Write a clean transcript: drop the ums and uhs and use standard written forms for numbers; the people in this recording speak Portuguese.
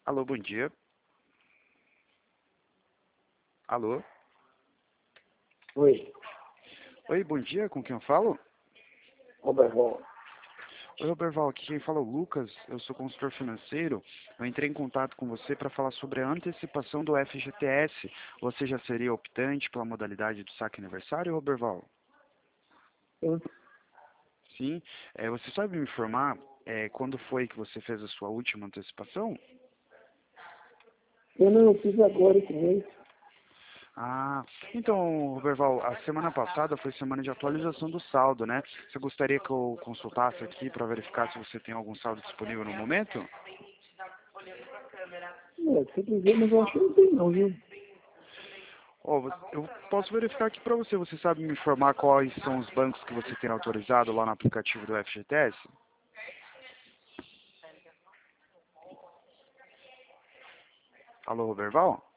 Alô, bom dia. Alô? Oi, Oi, bom dia, com quem eu falo? Roberval. Oi, Roberval, aqui quem fala é o Lucas, eu sou consultor financeiro. Eu entrei em contato com você para falar sobre a antecipação do FGTS. Você já seria optante pela modalidade do saque aniversário, Roberval? Sim. Sim. Você sabe me informar quando foi que você fez a sua última antecipação? Eu não fiz agora esse mês. Ah, então, Roberval, a semana passada foi semana de atualização do saldo, né? Você gostaria que eu consultasse aqui para verificar se você tem algum saldo disponível no momento? Se eu quiser, mas eu acho que não tem não, viu? Ó, eu posso verificar aqui para você. Você sabe me informar quais são os bancos que você tem autorizado lá no aplicativo do FGTS? Alô, Roberval?